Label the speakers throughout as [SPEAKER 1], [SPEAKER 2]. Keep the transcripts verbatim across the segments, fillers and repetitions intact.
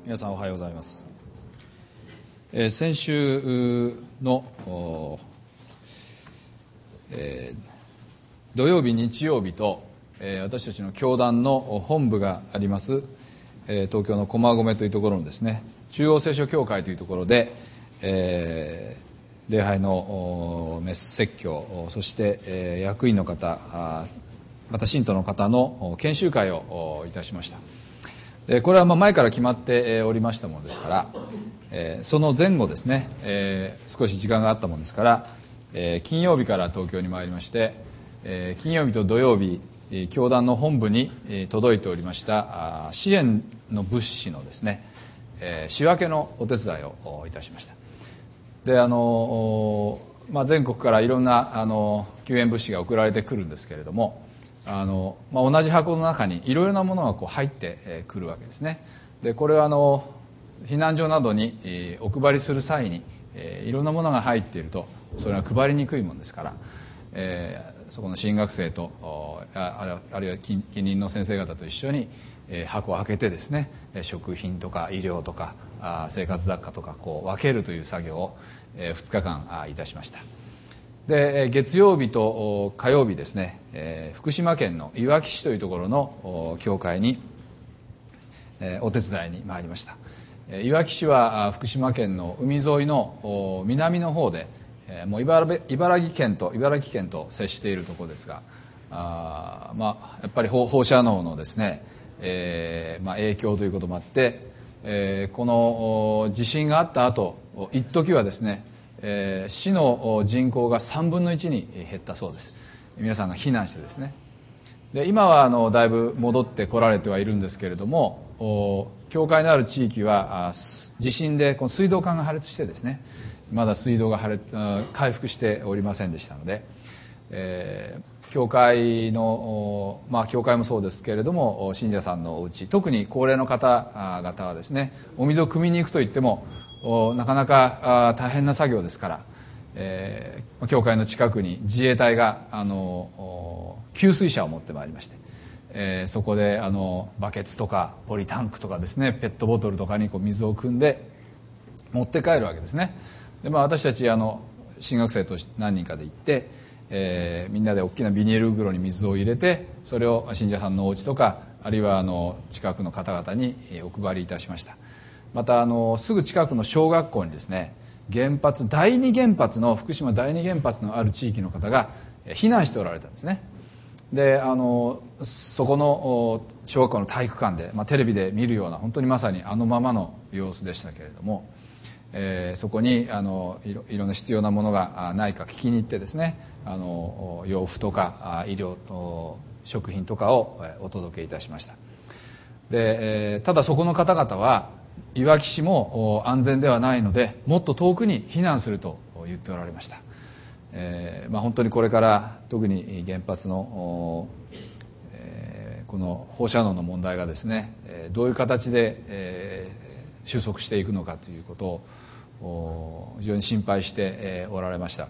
[SPEAKER 1] 皆さんおはようございます。えー、先週の、えー、土曜日日曜日と、えー、私たちの教団の本部があります、えー、東京の駒込というところのですね、中央聖書教会というところで、えー、礼拝のメッ説教、そして、えー、役員の方、また信徒の方の研修会をいたしました。これはまあ前から決まっておりましたものですから、えー、その前後ですね、えー、少し時間があったものですから、えー、金曜日から東京に参りまして、えー、金曜日と土曜日教団の本部に届いておりました支援の物資のですね、えー、仕分けのお手伝いをいたしました。であの、まあ、全国からいろんなあの救援物資が送られてくるんですけれども、あのまあ、同じ箱の中にいろいろなものがこう入ってくるわけですね。でこれはあの避難所などにお配りする際にいろんなものが入っているとそれは配りにくいものですから、えー、そこの新学生とあるいは近隣の先生方と一緒に箱を開けてですね、食品とか医療とか生活雑貨とかこう分けるという作業をふつかかんいたしました。で月曜日と火曜日ですね、えー、福島県のいわき市というところの教会に、えー、お手伝いに参りました。いわき市は福島県の海沿いの南の方で、えー、もう 茨, 茨城県と茨城県と接しているところですが、あ、まあ、やっぱり放射能のですね、えーまあ、影響ということもあって、えー、この地震があった後一時はですね、えー、市の人口がさんぶんのいちに減ったそうです。皆さんが避難してですね。で今はあのだいぶ戻ってこられてはいるんですけれども、教会のある地域は地震でこの水道管が破裂してですね、まだ水道が破裂回復しておりませんでしたので、えー、教会のまあ教会もそうですけれども信者さんのお家、特に高齢の方々はですね、お水を汲みに行くといってもなかなか大変な作業ですから、えー、教会の近くに自衛隊があの給水車を持ってまいりまして、えー、そこであのバケツとかポリタンクとかですね、ペットボトルとかにこう水を汲んで持って帰るわけですね。で、まあ、私たちあの新学生と何人かで行って、えー、みんなで大きなビニール袋に水を入れて、それを信者さんのお家とかあるいはあの近くの方々にお配りいたしました。またあのすぐ近くの小学校にですね、原発第二原発の福島第二原発のある地域の方が避難しておられたんですね。であのそこの小学校の体育館で、まあ、テレビで見るような本当にまさにあのままの様子でしたけれども、えー、そこにあのいろいろな必要なものがないか聞きに行ってですね、あの洋服とか医療食品とかをお届けいたしました。で、えー、ただそこの方々はいわき市も安全ではないのでもっと遠くに避難すると言っておられました。えーまあ、本当にこれから特に原発の、えー、この放射能の問題がですね、どういう形で、えー、収束していくのかということを非常に心配して、えー、おられました。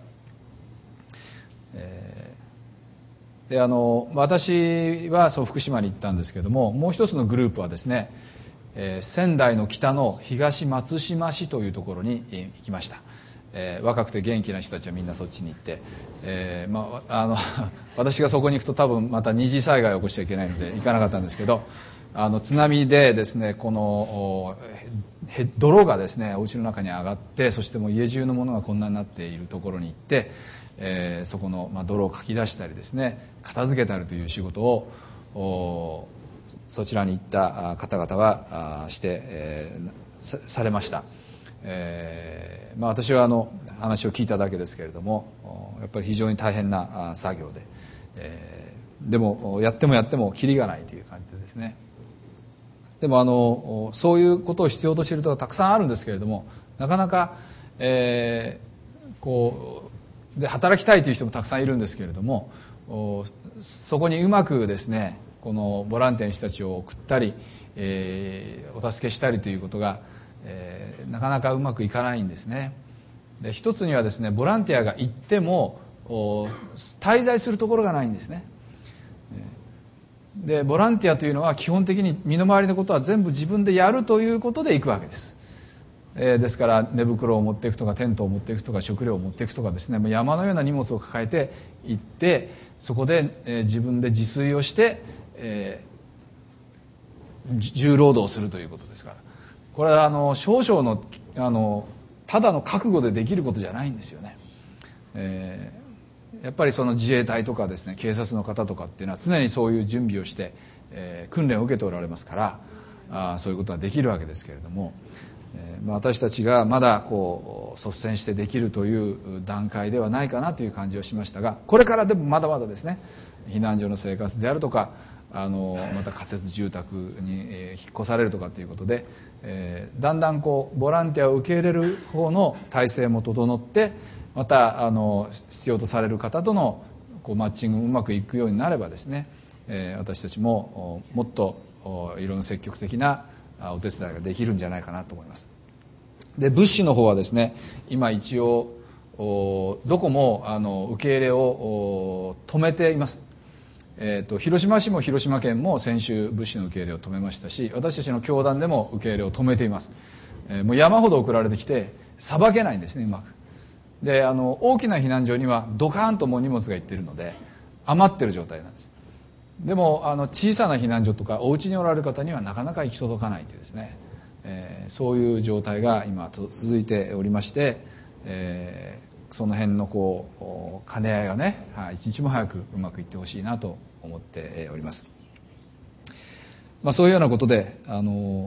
[SPEAKER 1] えー、であの私はそう福島に行ったんですけれども、もう一つのグループはですね、えー、仙台の北の東松島市というところに行きました。えー、若くて元気な人たちはみんなそっちに行って、えーまあ、あの私がそこに行くと多分また二次災害を起こしちゃいけないので行かなかったんですけど、あの津波でですね、この泥がですねお家の中に上がって、そしてもう家中のものがこんなになっているところに行って、えー、そこの、まあ、泥をかき出したりですね、片付けたりという仕事をそちらに行った方々はして、えー、さ, されました。えーまあ、私はあの話を聞いただけですけれども、やっぱり非常に大変な作業で、えー、でもやってもやってもキリがないという感じでですね。でもあのそういうことを必要としている人がたくさんあるんですけれども、なかなか、えー、こうで働きたいという人もたくさんいるんですけれども、そこにうまくですね、このボランティアの人たちを送ったり、えー、お助けしたりということが、えー、なかなかうまくいかないんですね。で一つにはですね、ボランティアが行っても滞在するところがないんですね。 でボランティアというのは基本的に身の回りのことは全部自分でやるということで行くわけです、えー、ですから寝袋を持っていくとかテントを持っていくとか食料を持っていくとかですね、山のような荷物を抱えて行って、そこで、えー、自分で自炊をして、えー、重労働をするということですから、これはあの少々のあのただの覚悟でできることじゃないんですよね、えーやっぱりその自衛隊とかですね、警察の方とかっていうのは常にそういう準備をして、えー、訓練を受けておられますから、あそういうことはできるわけですけれども、えーまあ、私たちがまだこう率先してできるという段階ではないかなという感じをしましたが、これからでもまだまだですね、避難所の生活であるとか、あのまた仮設住宅に、えー、引っ越されるとかということで、えー、だんだんこうボランティアを受け入れる方の体制も整って、またあの必要とされる方とのこうマッチングもうまくいくようになればですね、えー、私たちももっといろんな積極的なお手伝いができるんじゃないかなと思います。で物資の方はですね、今一応どこもあの受け入れを止めています。えー、と広島市も広島県も先週物資の受け入れを止めましたし、私たちの教団でも受け入れを止めています。えー、もう山ほど送られてきてさばけないんですね、うまく。であの大きな避難所にはドカーンともう荷物がいってるので余ってる状態なんです。でもあの小さな避難所とかお家におられる方にはなかなか行き届かないというですね、えー、そういう状態が今続いておりまして、えー、その辺のこう兼ね合いがね、はい、一日も早くうまくいってほしいなと思っております。まあ、そういうようなことであの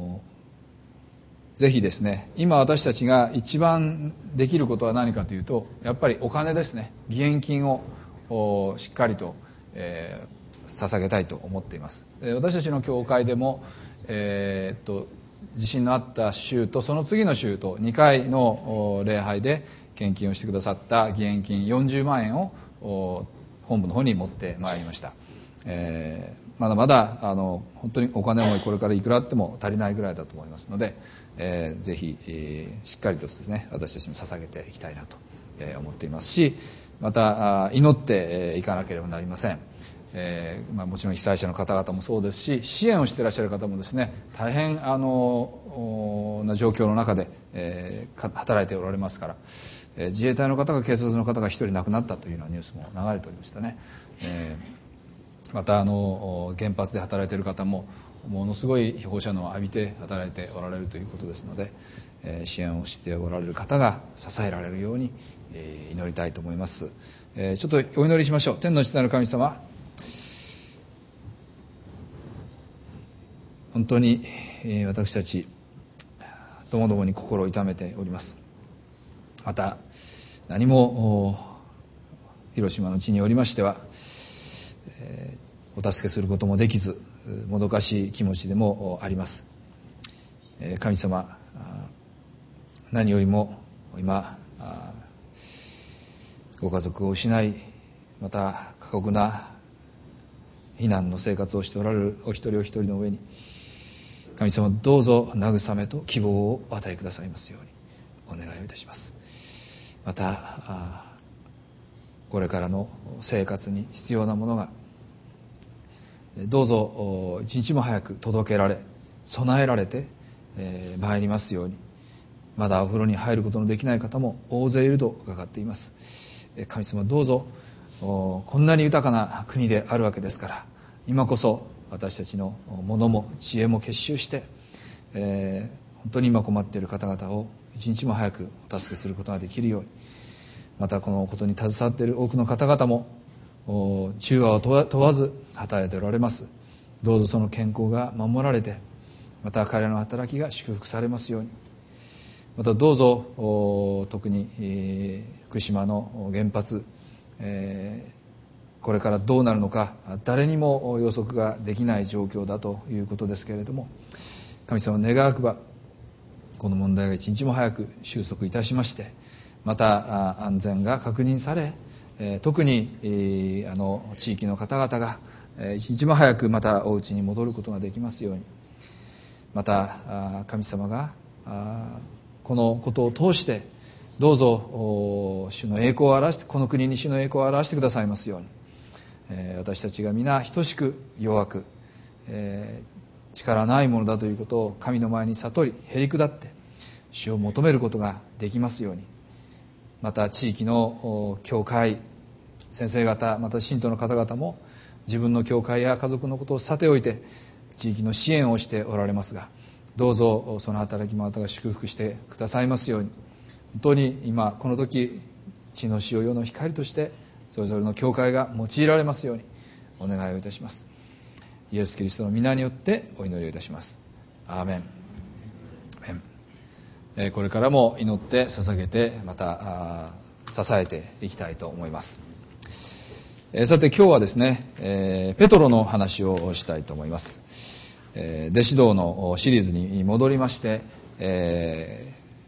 [SPEAKER 1] ぜひですね、今私たちが一番できることは何かというと、やっぱりお金ですね。義援金をしっかりと、えー、捧げたいと思っています。私たちの教会でも、えー、っと地震のあった週とその次の週とにかいの礼拝で献金をしてくださった義援金よんじゅうまんえんを本部の方に持ってまいりました。えーまだまだあの本当にお金もこれからいくらあっても足りないぐらいだと思いますので、えー、ぜひ、えー、しっかりとですね、私たちも捧げていきたいなと思っていますし、また祈っていかなければなりません。えーまあ、もちろん被災者の方々もそうですし、支援をしていらっしゃる方もですね、大変あのな状況の中で、えー、働いておられますから、えー、自衛隊の方が警察の方が一人亡くなったというようなニュースも流れておりましたね。えーまたあの原発で働いている方もものすごい放射能を浴びて働いておられるということですので、えー、支援をしておられる方が支えられるように、えー、祈りたいと思います。えー、ちょっとお祈りしましょう。天の父なる神様、本当に、えー、私たちともどもに心を痛めております。また何も広島の地におりましては、えーお助けすることもできず、もどかしい気持ちでもあります。神様、何よりも今ご家族を失い、また過酷な避難の生活をしておられるお一人お一人の上に、神様どうぞ慰めと希望をお与えくださいますようにお願いをいたします。またこれからの生活に必要なものがどうぞ一日も早く届けられ備えられてまいりますように。まだお風呂に入ることのできない方も大勢いると伺っています。神様どうぞこんなに豊かな国であるわけですから、今こそ私たちのものも知恵も結集して、えー、本当に今困っている方々を一日も早くお助けすることができるように、またこのことに携わっている多くの方々も中和を問わず働いておられます。どうぞその健康が守られて、また彼らの働きが祝福されますように。またどうぞ特に、えー、福島の原発、えー、これからどうなるのか誰にも予測ができない状況だということですけれども、神様願わくばこの問題が一日も早く収束いたしまして、また安全が確認され、特にあの地域の方々が一日も早くまたお家に戻ることができますように。また神様がこのことを通してどうぞ主の栄光を表して、この国に主の栄光を表してくださいますように。 えー、私たちが皆等しく弱く、えー、力ないものだということを神の前に悟り、へり下って主を求めることができますように、また地域の教会先生方、また信徒の方々も自分の教会や家族のことをさておいて地域の支援をしておられますが、どうぞその働きもあなたが祝福してくださいますように、本当に今この時地の塩世の光としてそれぞれの教会が用いられますようにお願いをいたします。イエス・キリストの皆によってお祈りをいたします。アーメン。えー、これからも祈って捧げて、また支えていきたいと思います。えー、さて今日はですね、えー、ペトロの話をしたいと思います。えー、弟子道のシリーズに戻りまして、え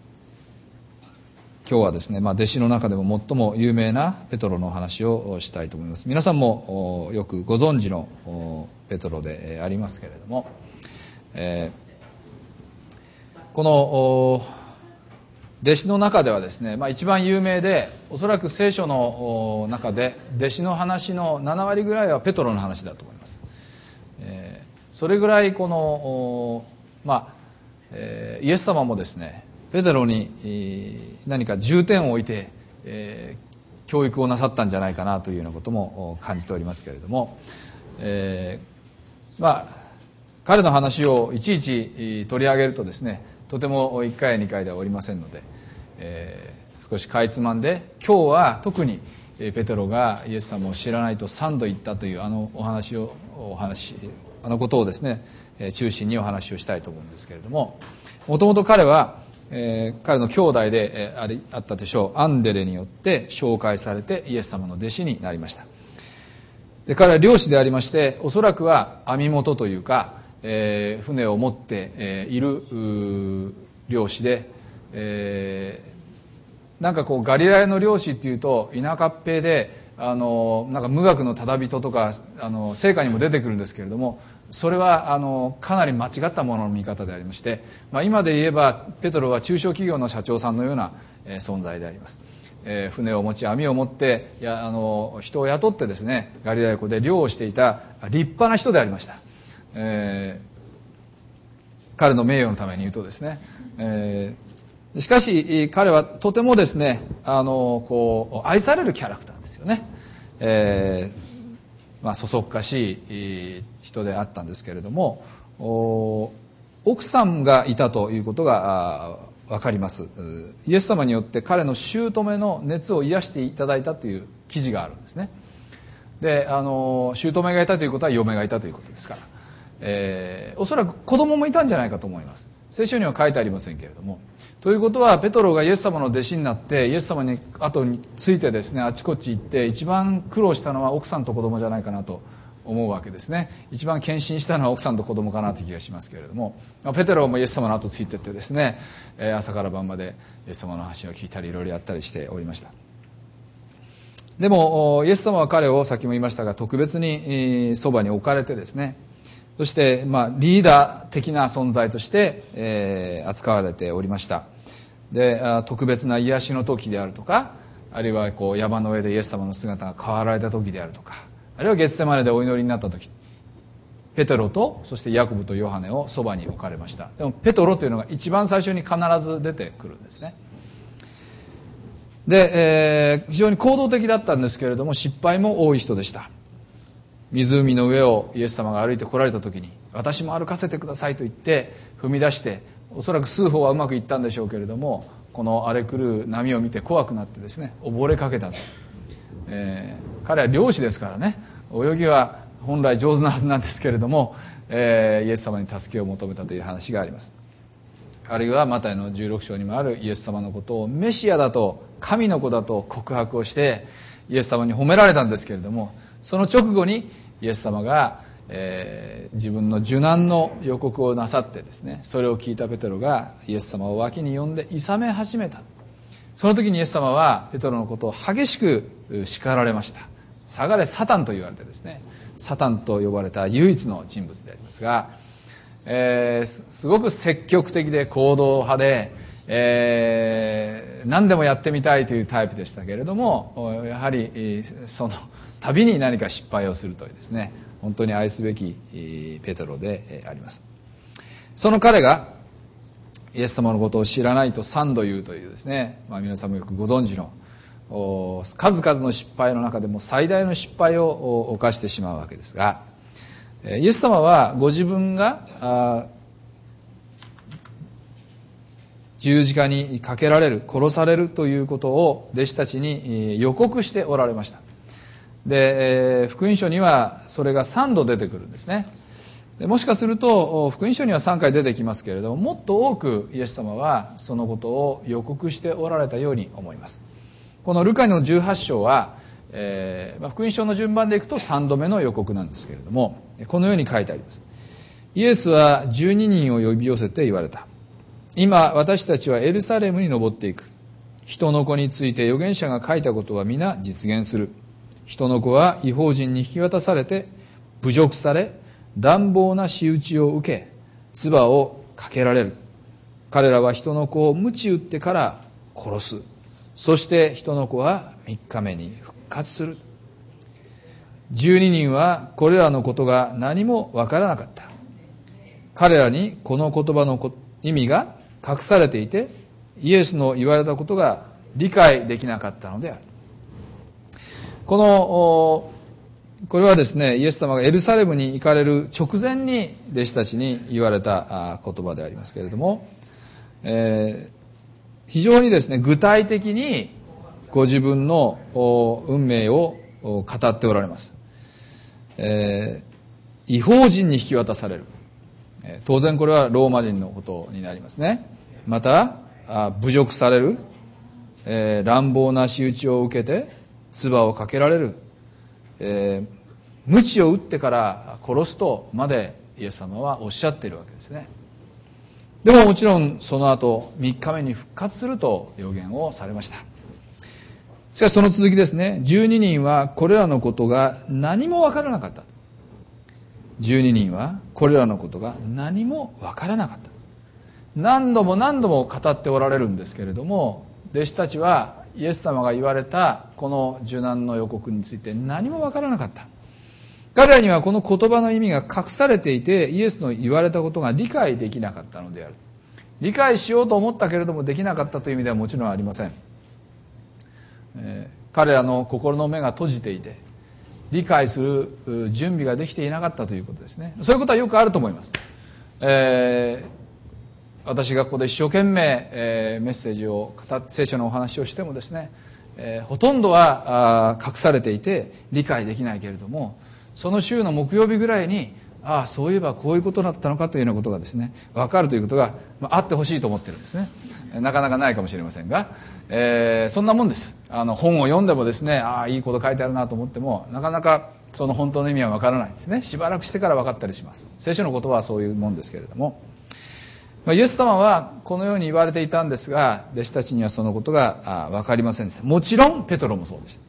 [SPEAKER 1] ー、今日はですね、まあ、弟子の中でも最も有名なペトロの話をしたいと思います。皆さんもよくご存知のペトロでありますけれども、えーこの弟子の中ではですね、まあ、一番有名で、おそらく聖書の中で弟子の話のななわりぐらいはペトロの話だと思います。えー、それぐらいこの、まあえー、イエス様もですね、ペテロに何か重点を置いて、えー、教育をなさったんじゃないかなというようなことも感じておりますけれども、えー、まあ彼の話をいちいち取り上げるとですね、とてもいっかいやにかいではおりませんので、えー、少しかいつまんで、今日は特にペテロがイエス様を知らないとさんど言ったというあのお話をお話あのことをですね中心にお話をしたいと思うんですけれども、もともと彼は、えー、彼の兄弟でありあったでしょうアンデレによって紹介されてイエス様の弟子になりました。で彼は漁師でありまして、おそらくは網元というか、えー、船を持って、えー、いる漁師で、えー、なんかこうガリラヤの漁師っていうと田舎っぺで、あのなんか無学のただ人とかあの聖歌にも出てくるんですけれども、それはあのかなり間違ったものの見方でありまして、まあ、今で言えばペトロは中小企業の社長さんのような、えー、存在であります。えー、船を持ち網を持ってやあの人を雇ってですね、ガリラヤ湖で漁をしていた立派な人でありました。えー、彼の名誉のために言うとですね、えー、しかし彼はとてもですね、あのこう愛されるキャラクターですよね。えーまあ、そそっかしい人であったんですけれども、奥さんがいたということが分かります。イエス様によって彼の姑の熱を癒していただいたという記事があるんですね。で、あの姑がいたということは嫁がいたということですから、えー、おそらく子供もいたんじゃないかと思います。聖書には書いてありませんけれども、ということはペトロがイエス様の弟子になってイエス様に後についてですね、あちこち行って一番苦労したのは奥さんと子供じゃないかなと思うわけですね。一番献身したのは奥さんと子供かなという気がしますけれども、ペテロもイエス様の後ついてってですね、朝から晩までイエス様の話を聞いたりいろいろやったりしておりました。でもイエス様は彼を、さっきも言いましたが、特別にそばに置かれてですね、そして、まあ、リーダー的な存在として、えー、扱われておりました。で、特別な癒しの時であるとか、あるいはこう山の上でイエス様の姿が変わられた時であるとか、あるいはゲッセマネでお祈りになった時、ペテロとそしてヤコブとヨハネをそばに置かれました。でもペトロというのが一番最初に必ず出てくるんですね。で、えー、非常に行動的だったんですけれども、失敗も多い人でした。湖の上をイエス様が歩いて来られた時に、私も歩かせてくださいと言って踏み出して、おそらく数歩はうまくいったんでしょうけれども、この荒れ狂う波を見て怖くなってですね、溺れかけたと。えー、彼は漁師ですからね、泳ぎは本来上手なはずなんですけれども、えー、イエス様に助けを求めたという話があります。あるいはマタイのじゅうろく章にもあるイエス様のことをメシアだと、神の子だと告白をしてイエス様に褒められたんですけれども、その直後にイエス様が、えー、自分の受難の予告をなさってですね、それを聞いたペテロがイエス様を脇に呼んで諌め始めた。その時にイエス様はペテロのことを激しく叱られました。下がれサタンと言われてですね、サタンと呼ばれた唯一の人物でありますが、えー、すごく積極的で行動派で、えー、何でもやってみたいというタイプでしたけれども、やはりそのたびに何か失敗をするというですね、本当に愛すべきペテロであります。その彼がイエス様のことを知らないと三度言うというですね、まあ、皆さんもよくご存知の数々の失敗の中でも最大の失敗を犯してしまうわけですが、イエス様はご自分が十字架にかけられる、殺されるということを弟子たちに予告しておられました。で、福音書にはそれがさんど出てくるんですね。でもしかすると福音書にはさんかい出てきますけれども、もっと多くイエス様はそのことを予告しておられたように思います。このルカのじゅうはち章は、えーまあ、福音書の順番でいくとさんどめの予告なんですけれども、このように書いてあります。イエスはじゅうににんを呼び寄せて言われた。今私たちはエルサレムに登っていく。人の子について預言者が書いたことは皆実現する。人の子は異邦人に引き渡されて侮辱され、乱暴な仕打ちを受け、唾をかけられる。彼らは人の子を鞭打ってから殺す。そして人の子はみっかめに復活する。じゅうににんはこれらのことが何もわからなかった。彼らにこの言葉の意味が隠されていて、イエスの言われたことが理解できなかったのである。このこれはですね、イエス様がエルサレムに行かれる直前に弟子たちに言われた言葉でありますけれども、えー、非常にですね、具体的にご自分の運命を語っておられます。えー、異邦人に引き渡される。当然これはローマ人のことになりますね。また侮辱される、えー、乱暴な仕打ちを受けて唾をかけられる、えー、鞭を打ってから殺すとまでイエス様はおっしゃっているわけですね。でももちろんその後みっかめに復活すると予言をされました。しかしその続きですね、じゅうににんはこれらのことが何もわからなかった。じゅうににんはこれらのことが何もわからなかった。何度も何度も語っておられるんですけれども、弟子たちはイエス様が言われたこの受難の予告について何もわからなかった。彼らにはこの言葉の意味が隠されていて、イエスの言われたことが理解できなかったのである。理解しようと思ったけれどもできなかったという意味ではもちろんありません。えー、彼らの心の目が閉じていて理解する準備ができていなかったということですね。そういうことはよくあると思います。えー、私がここで一生懸命、えー、メッセージを語って聖書のお話をしてもですね、えー、ほとんどは隠されていて理解できないけれども、その週の木曜日ぐらいに、ああそういえばこういうことだったのかというようなことがですね分かるということが、まあ、あってほしいと思ってるんですね。なかなかないかもしれませんが、えー、そんなもんです。あの本を読んでもですね、ああいいこと書いてあるなと思ってもなかなかその本当の意味は分からないんですね。しばらくしてから分かったりします。聖書のことはそういうもんですけれども、まあ、イエス様はこのように言われていたんですが、弟子たちにはそのことが分かりませんでした。もちろんペトロもそうでした。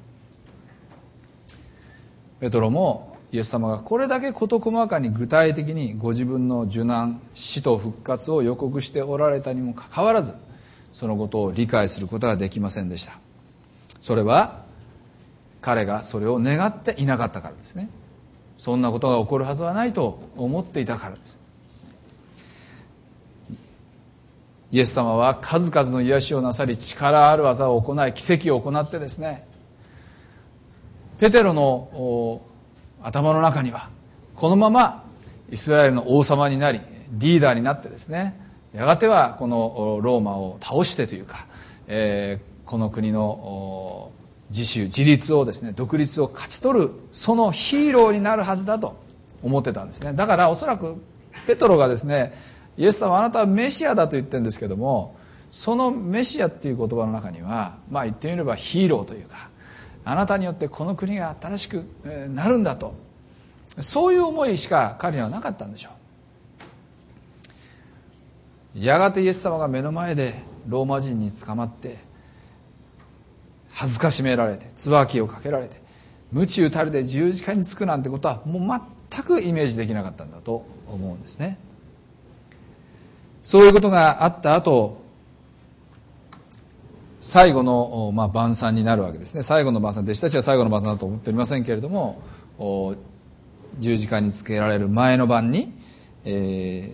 [SPEAKER 1] ペトロもイエス様がこれだけ事細かに具体的にご自分の受難、死と復活を予告しておられたにもかかわらず、そのことを理解することができませんでした。それは彼がそれを願っていなかったからですね。そんなことが起こるはずはないと思っていたからです。イエス様は数々の癒しをなさり、力ある技を行い、奇跡を行ってですね、ペテロの頭の中にはこのままイスラエルの王様になりリーダーになってですね、やがてはこのローマを倒してというか、えー、この国の自主自立をですね、独立を勝ち取るそのヒーローになるはずだと思ってたんですね。だからおそらくペトロがですね、イエス様あなたはメシアだと言ってるんですけども、そのメシアっていう言葉の中には、まあ言ってみればヒーローというか、あなたによってこの国が新しくなるんだと、そういう思いしか彼にはなかったんでしょう。やがてイエス様が目の前でローマ人に捕まって恥ずかしめられて、椿をかけられて、鞭打たれて十字架につくなんてことはもう全くイメージできなかったんだと思うんですね。そういうことがあった後、 最後の、まあ、晩餐になるわけですね。最後の晩餐、弟子たちは最後の晩餐だと思っておりませんけれども、十字架につけられる前の晩に、え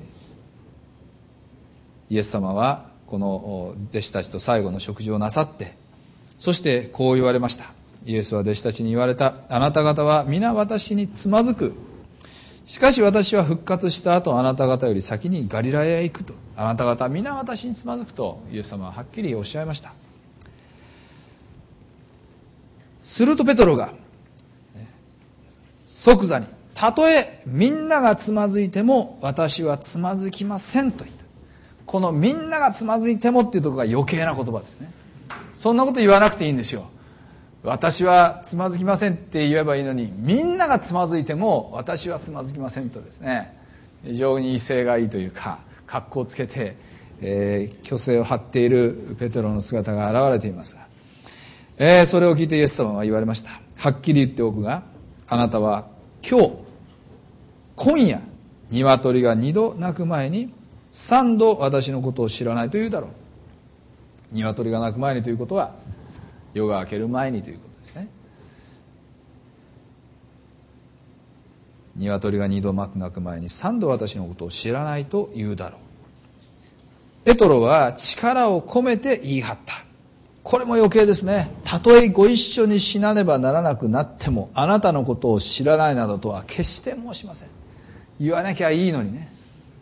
[SPEAKER 1] ー、イエス様はこの弟子たちと最後の食事をなさって、そしてこう言われました。イエスは弟子たちに言われた。あなた方は皆私につまずく。しかし私は復活した後、あなた方より先にガリラヤへ行くと。あなた方は皆私につまずくとイエス様ははっきりおっしゃいました。するとペトロが即座に、たとえみんながつまずいても私はつまずきませんと言った。このみんながつまずいてもっていうところが余計な言葉ですね。そんなこと言わなくていいんですよ。私はつまずきませんって言えばいいのに、みんながつまずいても私はつまずきませんとですね、非常に威勢がいいというか、格好をつけて、えー、虚勢を張っているペテロの姿が現れていますが、えー、それを聞いてイエス様は言われました。はっきり言っておくが、あなたは今日今夜鶏が二度鳴く前に三度私のことを知らないと言うだろう。鶏が鳴く前にということは夜が明ける前にということですね。鶏が二度鳴く前に三度私のことを知らないと言うだろう。ペトロは力を込めて言い張った。これも余計ですね。たとえご一緒に死なねばならなくなってもあなたのことを知らないなどとは決して申しません。言わなきゃいいのにね。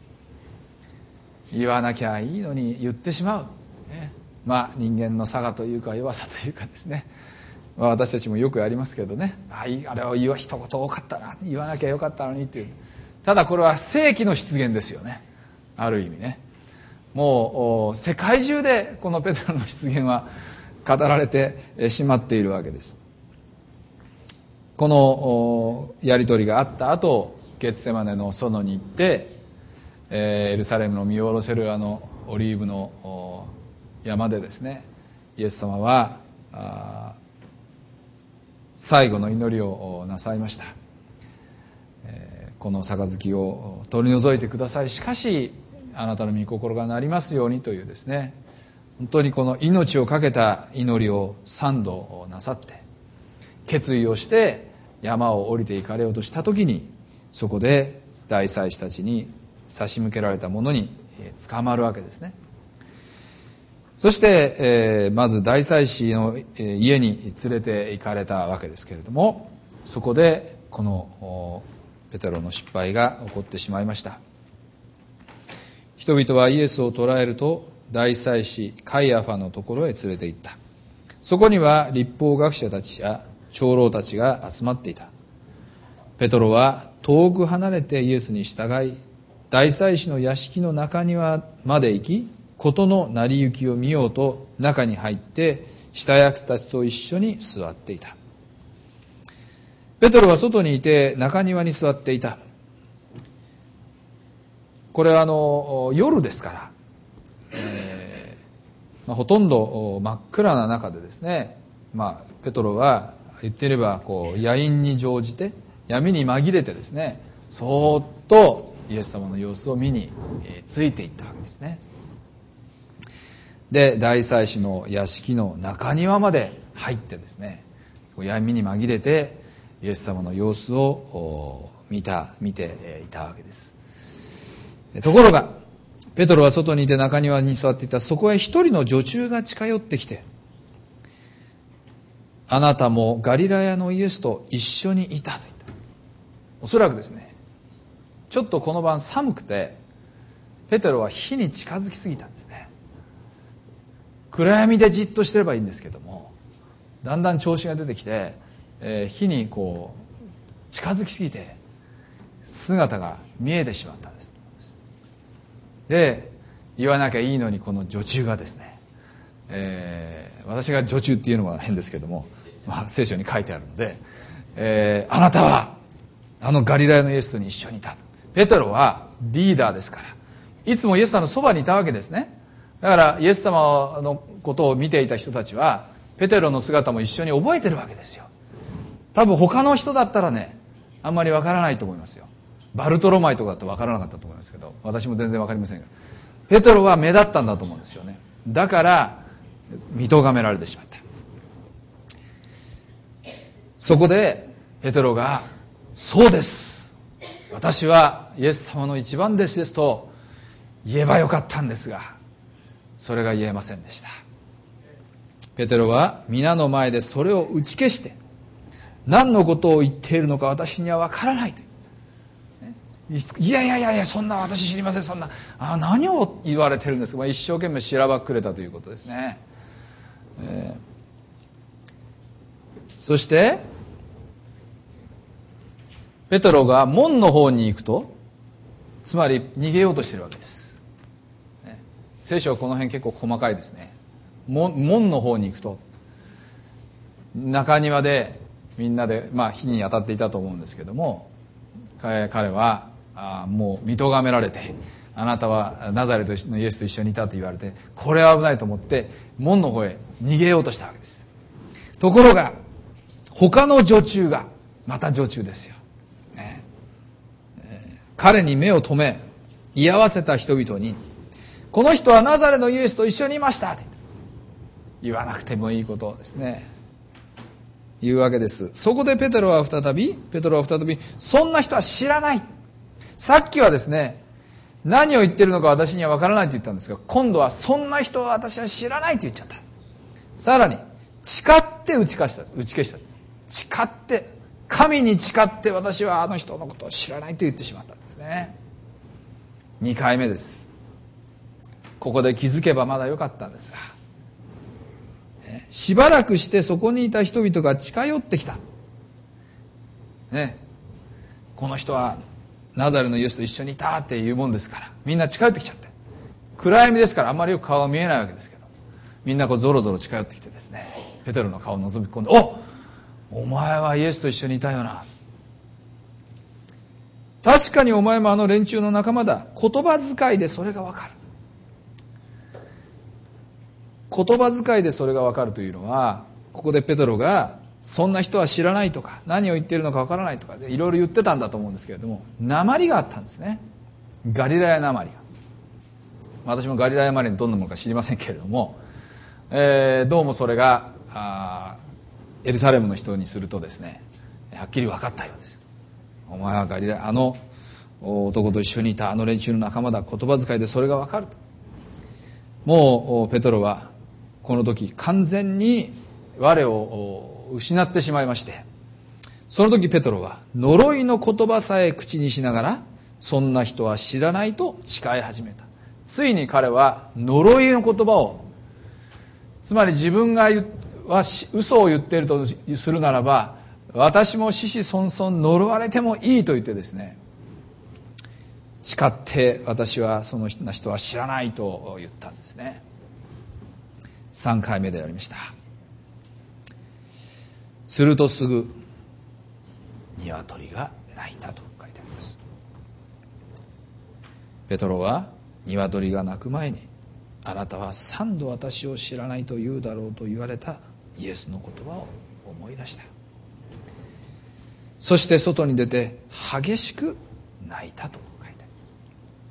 [SPEAKER 1] 言わなきゃいいのに言ってしまう、ね、まあ人間の差がというか弱さというかですね、まあ、私たちもよくやりますけどね、あ, あれは言わ一言多かったな、言わなきゃよかったのにっていう。ただこれは世紀の出現ですよね。ある意味ね、もう世界中でこのペテロの出現は語られてしまっているわけです。このやり取りがあった後、ゲツセマネの園に行って、エルサレムの見下ろせるあのオリーブの山でですね、イエス様は最後の祈りをなさいました。この杯を取り除いてください、しかしあなたの御心がなりますようにというですね、本当にこの命を懸けた祈りを三度なさって、決意をして山を降りて行かれようとした時に、そこで大祭司たちに差し向けられたものに捕まるわけですね。そして、えー、まず大祭司の家に連れて行かれたわけですけれども、そこでこのペテロの失敗が起こってしまいました。人々はイエスを捕らえると大祭司カイアファのところへ連れて行った。そこには立法学者たちや長老たちが集まっていた。ペトロは遠く離れてイエスに従い、大祭司の屋敷の中庭まで行き、事の成り行きを見ようと中に入って下役たちと一緒に座っていた。ペトロは外にいて中庭に座っていた。これはあの夜ですから、えーまあ、ほとんど真っ暗な中でですね、まあ、ペトロは言っていればこう野因に乗じて闇に紛れてですね、そーっとイエス様の様子を見についていったわけですね。で、大祭司の屋敷の中庭まで入ってですね、闇に紛れてイエス様の様子を見た見ていたわけです。ところがペトロは外にいて中庭に座っていた。そこへ一人の女中が近寄ってきて、あなたもガリラヤのイエスと一緒にいたと言った。おそらくですね、ちょっとこの晩寒くてペテロは火に近づきすぎたんですね。暗闇でじっとしてればいいんですけども、だんだん調子が出てきて、えー、火にこう近づきすぎて姿が見えてしまったんです。で、言わなきゃいいのにこの女中がですね、えー、私が女中っていうのは変ですけども、まあ、聖書に書いてあるので、えー、あなたはあのガリラヤのイエスとに一緒にいた。ペテロはリーダーですから、いつもイエス様のそばにいたわけですね。だからイエス様のことを見ていた人たちはペテロの姿も一緒に覚えてるわけですよ。多分他の人だったらね、あんまりわからないと思いますよ。バルトロマイとかだとわからなかったと思いますけど、私も全然わかりませんが、ペテロは目立ったんだと思うんですよね。だから見とがめられてしまった。そこでペテロが、そうです、私はイエス様の一番弟子ですと言えばよかったんですが、それが言えませんでした。ペテロは皆の前でそれを打ち消して、何のことを言っているのか私には分からないと。いやいやいやいや、そんな私知りません、そんな、あ、何を言われてるんですか。一生懸命しらばっくれたということですね。えー、そしてペテロが門の方に行くと、つまり逃げようとしているわけです、ね、聖書はこの辺結構細かいですね。門、門の方に行くと、中庭でみんなで、まあ、火に当たっていたと思うんですけども、彼はあもう見とがめられて、あなたはナザレのイエスと一緒にいたと言われて、これは危ないと思って門の方へ逃げようとしたわけです。ところが他の女中が、また女中ですよ、ねえー、彼に目を留め居合わせた人々に、この人はナザレのイエスと一緒にいましたと言わなくてもいいことをですね言うわけです。そこでペテロは再びペテロは再びそんな人は知らない。さっきはですね、何を言ってるのか私には分からないと言ったんですが、今度はそんな人は私は知らないと言っちゃった。さらに誓って打ち消した打ち消した誓って神に誓って私はあの人のことを知らないと言ってしまったんですね。にかいめです。ここで気づけばまだよかったんですが、しばらくしてそこにいた人々が近寄ってきた、ね、この人はナザレのイエスと一緒にいたっていうもんですから、みんな近寄ってきちゃって、暗闇ですからあんまりよく顔が見えないわけですけど、みんなこうゾロゾロ近寄ってきてですね、ペテロの顔を覗き込んで、おお前はイエスと一緒にいたよな、確かにお前もあの連中の仲間だ、言葉遣いでそれがわかる。言葉遣いでそれがわかるというのは、ここでペテロがそんな人は知らないとか、何を言っているのかわからないとかいろいろ言ってたんだと思うんですけれども、訛りがあったんですね。ガリラヤ訛りが、私もガリラヤ訛りどんなものか知りませんけれども、えー、どうもそれがあエルサレムの人にするとですね、はっきり分かったようです。お前はガリラヤ、あの男と一緒にいたあの連中の仲間だ、言葉遣いでそれが分かると。もうペテロはこの時完全に我を失ってしまいまして、その時ペテロは呪いの言葉さえ口にしながら、そんな人は知らないと誓い始めた。ついに彼は呪いの言葉を、つまり自分がは嘘を言っているとするならば、私も子々孫々呪われてもいいと言ってですね、誓って私はその人は知らないと言ったんですね。さんかいめでありました。するとすぐ鶏が鳴いたと書いてあります。ペトロは鶏が鳴く前に、あなたは三度私を知らないと言うだろうと言われたイエスの言葉を思い出した。そして外に出て激しく泣いたと書いてあります。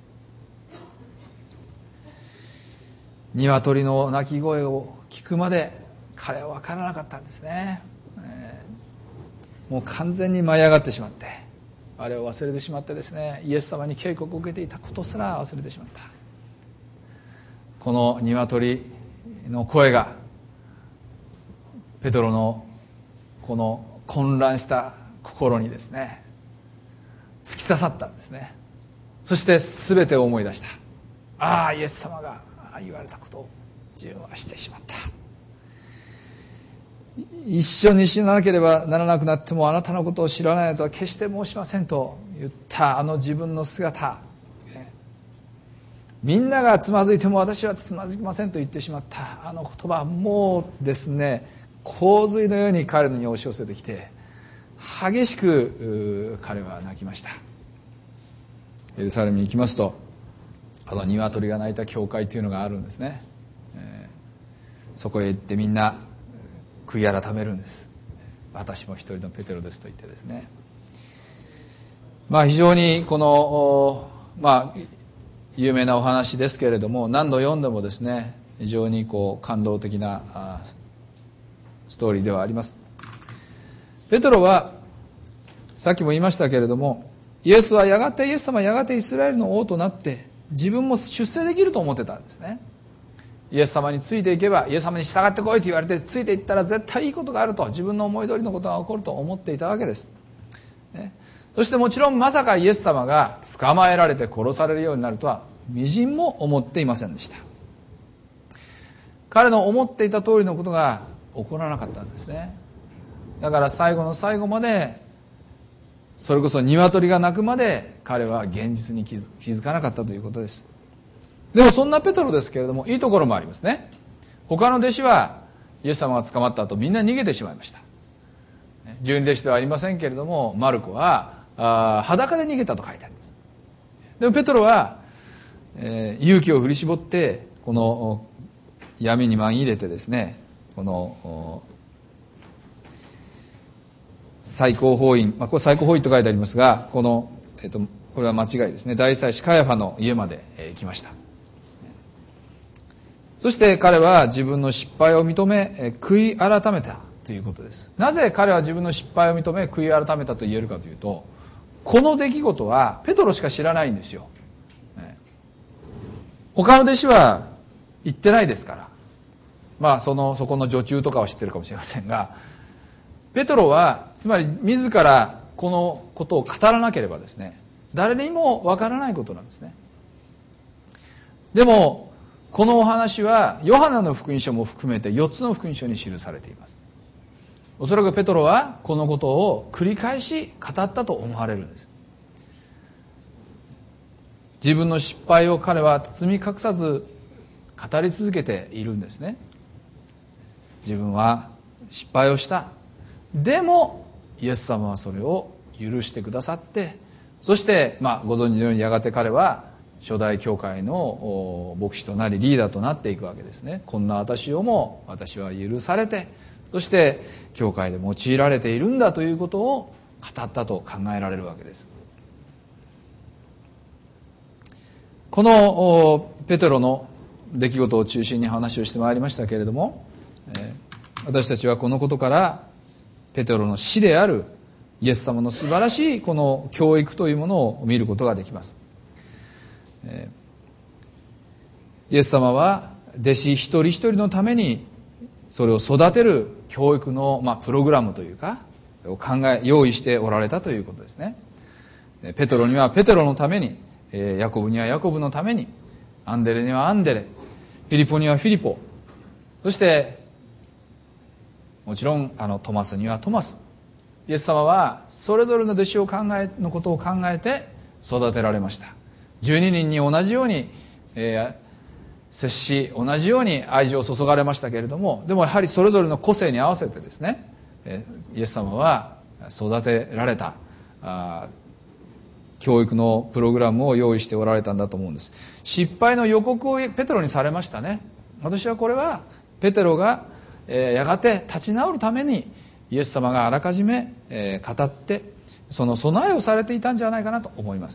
[SPEAKER 1] 鶏の鳴き声を聞くまで彼は分からなかったんですね。えー、もう完全に舞い上がってしまって、あれを忘れてしまってですね、イエス様に警告を受けていたことすら忘れてしまった。この鶏の声がペトロのこの混乱した心にですね突き刺さったんですね。そして全てを思い出した。ああ、イエス様が言われたことを自分はしてしまった。一緒に死ななければならなくなってもあなたのことを知らないとは決して申しませんと言ったあの自分の姿、みんながつまずいても私はつまずきませんと言ってしまったあの言葉、もうですね洪水のように彼に押し寄せてきて、激しく彼は泣きました。エルサレムに行きますと、あの鶏が鳴いた教会というのがあるんですね。えー、そこへ行ってみんな悔い改めるんです。私も一人のペテロですと言ってですね。まあ非常にこのまあ有名なお話ですけれども、何度読んでもですね、 非常にこう感動的なストーリーではあります。ペテロはさっきも言いましたけれども、イエスはやがてイエス様はやがてイスラエルの王となって自分も出世できると思ってたんですね。イエス様についていけば、イエス様に従ってこいと言われてついていったら絶対いいことがあると、自分の思い通りのことが起こると思っていたわけです、ね、そしてもちろんまさかイエス様が捕まえられて殺されるようになるとはみじんも思っていませんでした。彼の思っていた通りのことが起こらなかったんですね。だから最後の最後まで、それこそ鶏が鳴くまで彼は現実に気づ、気づかなかったということです。でもそんなペトロですけれども、いいところもありますね。他の弟子はイエス様が捕まった後みんな逃げてしまいました。十二弟子ではありませんけれども、マルコはあ裸で逃げたと書いてあります。でもペトロは、えー、勇気を振り絞ってこの闇に紛れてですね、この最高法院、まあ、これ最高法院と書いてありますが、この、えっと、これは間違いですね。大祭司カヤファの家まで行きました。そして彼は自分の失敗を認め悔い改めたということです。なぜ彼は自分の失敗を認め悔い改めたと言えるかというと、この出来事はペトロしか知らないんですよ。他の弟子は言ってないですから、まあそのそこの女中とかは知ってるかもしれませんが、ペトロはつまり自らこのことを語らなければですね、誰にもわからないことなんですね。でもこのお話はヨハネの福音書も含めてよっつの福音書に記されています。おそらくペトロはこのことを繰り返し語ったと思われるんです。自分の失敗を彼は包み隠さず語り続けているんですね。自分は失敗をした。でもイエス様はそれを許してくださって、そして、まあ、ご存知のようにやがて彼は初代教会の牧師となりリーダーとなっていくわけですね。こんな私をも私は許されて、そして教会で用いられているんだということを語ったと考えられるわけです。このペテロの出来事を中心に話をしてまいりましたけれども、私たちはこのことからペテロの師であるイエス様の素晴らしいこの教育というものを見ることができます。イエス様は弟子一人一人のためにそれを育てる教育の、まあ、プログラムというかを考え用意しておられたということですね。ペテロにはペテロのために、ヤコブにはヤコブのために、アンデレにはアンデレ、フィリポにはフィリポ、そしてもちろんあのトマスにはトマス、イエス様はそれぞれの弟子を考えのことを考えて育てられました。じゅうににんに同じように、えー、接し同じように愛情を注がれましたけれども、でもやはりそれぞれの個性に合わせてですね、えー、イエス様は育てられたあ教育のプログラムを用意しておられたんだと思うんです。失敗の予告をペテロにされましたね。私はこれはペテロが、えー、やがて立ち直るためにイエス様があらかじめ、えー、語ってその備えをされていたんじゃないかなと思います。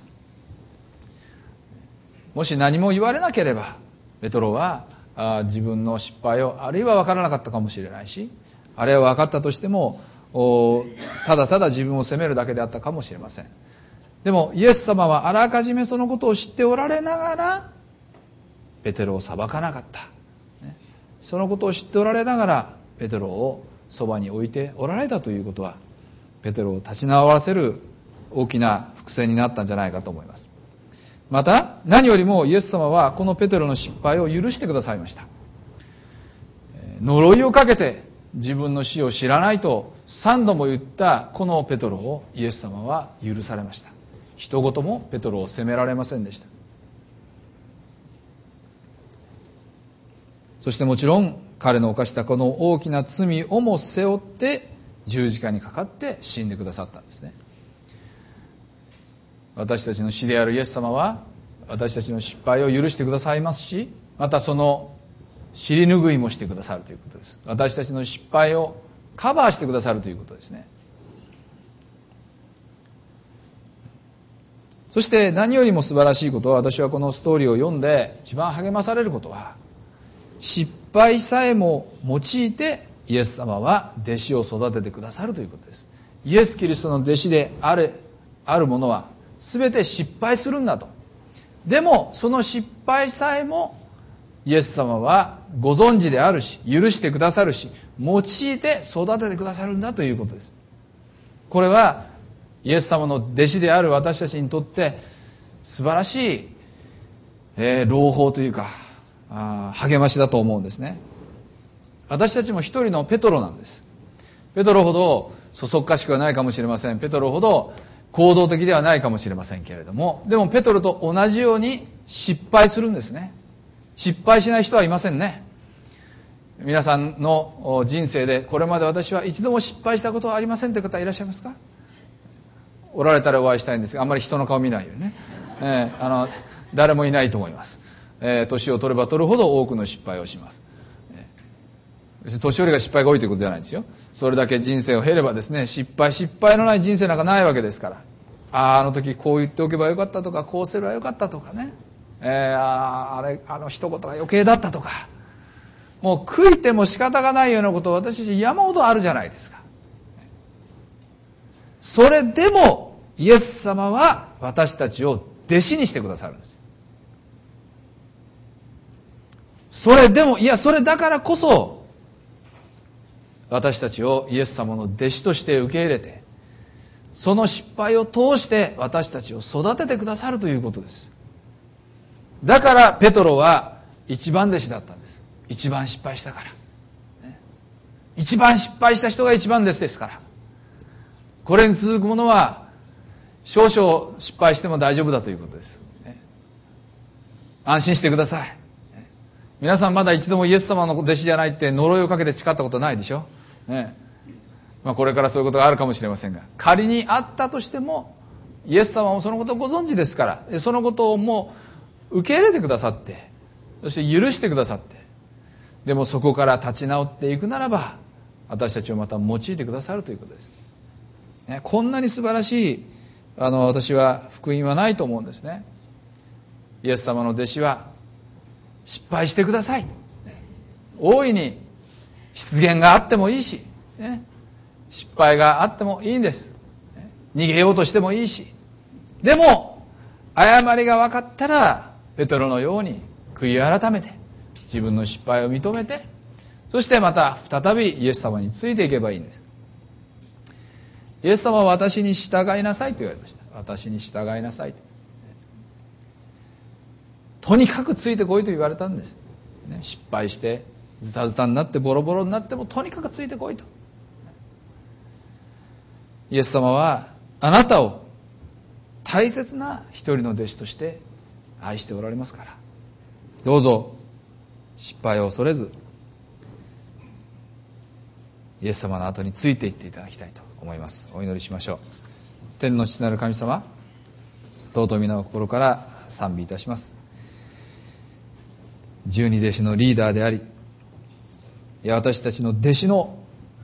[SPEAKER 1] もし何も言われなければペトロはあ自分の失敗をあるいは分からなかったかもしれないし、あるいは分かったとしてもただただ自分を責めるだけであったかもしれません。でもイエス様はあらかじめそのことを知っておられながらペテロを裁かなかった、ね、そのことを知っておられながらペテロをそばに置いておられたということは、ペテロを立ち直らせる大きな伏線になったんじゃないかと思います。また何よりもイエス様はこのペテロの失敗を許してくださいました。呪いをかけて自分の死を知らないと三度も言ったこのペテロをイエス様は許されました。一言もペテロを責められませんでした。そしてもちろん彼の犯したこの大きな罪をも背負って十字架にかかって死んでくださったんですね。私たちの師であるイエス様は私たちの失敗を許してくださいますし、またその尻拭いもしてくださるということです。私たちの失敗をカバーしてくださるということですね。そして何よりも素晴らしいことは、私はこのストーリーを読んで一番励まされることは、 失敗さえも用いてイエス様は弟子を育ててくださるということです。イエス・キリストの弟子である、ある者は全て失敗するんだと。でもその失敗さえもイエス様はご存知であるし、許してくださるし、用いて育ててくださるんだということです。これはイエス様の弟子である私たちにとって素晴らしい、えー、朗報というかあ励ましだと思うんですね。私たちも一人のペトロなんです。ペトロほどそそっかしくはないかもしれません。ペトロほど行動的ではないかもしれませんけれども、でもペトロと同じように失敗するんですね。失敗しない人はいませんね。皆さんの人生でこれまで私は一度も失敗したことはありませんという方いらっしゃいますか？おられたらお会いしたいんですが、あんまり人の顔見ないようにね、えー、あの誰もいないと思います。えー、年を取れば取るほど多くの失敗をします。えー、年寄りが失敗が多いということじゃないですよ。それだけ人生を経ればですね、失敗失敗のない人生なんかないわけですから、あああの時こう言っておけばよかったとか、こうすればよかったとかね、えー、あ, あれあの一言が余計だったとか、もう悔いても仕方がないようなことを私たち山ほどあるじゃないですか。それでもイエス様は私たちを弟子にしてくださるんです。それでも、いやそれだからこそ私たちをイエス様の弟子として受け入れて、その失敗を通して私たちを育ててくださるということです。だからペトロは一番弟子だったんです。一番失敗したから、ね、一番失敗した人が一番弟子ですから。これに続くものは少々失敗しても大丈夫だということです、ね、安心してください。皆さんまだ一度もイエス様の弟子じゃないって呪いをかけて誓ったことないでしょ、ね。まあ、これからそういうことがあるかもしれませんが、仮にあったとしてもイエス様もそのことをご存知ですから、そのことをもう受け入れてくださって、そして許してくださって、でもそこから立ち直っていくならば私たちをまた用いてくださるということです、ね。こんなに素晴らしいあの私は福音はないと思うんですね。イエス様の弟子は失敗してください、大いに失言があってもいいし、ね、失敗があってもいいんです。逃げようとしてもいいし、でも誤りが分かったらペトロのように悔い改めて自分の失敗を認めて、そしてまた再びイエス様についていけばいいんです。イエス様は私に従いなさいと言われました。私に従いなさいと、とにかくついてこいと言われたんです。失敗してズタズタになってボロボロになってもとにかくついてこいと。イエス様はあなたを大切な一人の弟子として愛しておられますから、どうぞ失敗を恐れずイエス様の後についていっていただきたいと思います。お祈りしましょう。天の父なる神様、尊い皆の心から賛美いたします。十二弟子のリーダーであり、いや私たちの弟子の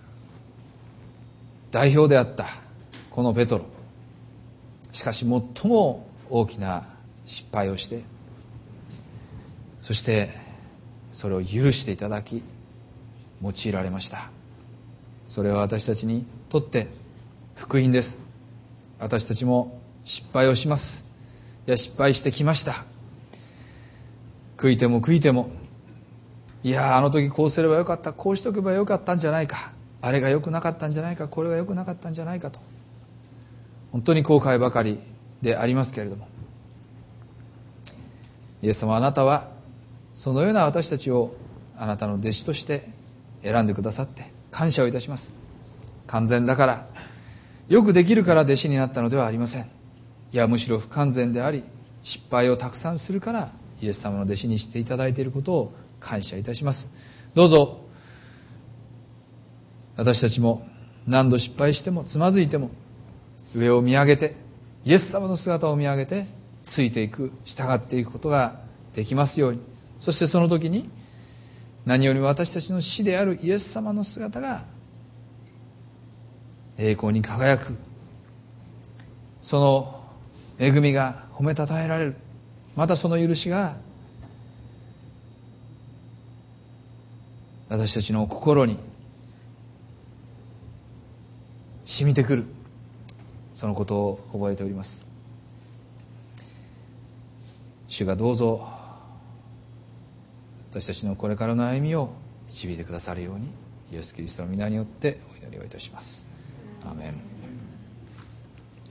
[SPEAKER 1] 代表であったこのペトロ、しかし最も大きな失敗をして、そしてそれを許していただき用いられました。それは私たちにとって福音です。私たちも失敗をします。いや失敗してきました。悔いても悔いても、いやあの時こうすればよかった、こうしておけばよかったんじゃないか、あれが良くなかったんじゃないか、これが良くなかったんじゃないかと、本当に後悔ばかりでありますけれども、イエス様あなたはそのような私たちをあなたの弟子として選んでくださって感謝をいたします。完全だから、よくできるから弟子になったのではありません。いやむしろ不完全であり失敗をたくさんするからイエス様の弟子にしていただいていることを感謝いたします。どうぞ私たちも何度失敗してもつまずいても上を見上げて、イエス様の姿を見上げてついていく、従っていくことができますように。そしてその時に何よりも私たちの師であるイエス様の姿が栄光に輝く、その恵みが褒めたたえられる、またその許しが私たちの心に染みてくる、そのことを覚えております。主がどうぞ私たちのこれからの歩みを導いてくださるように、イエス・キリストの皆によってお祈りをいたします。アーメン。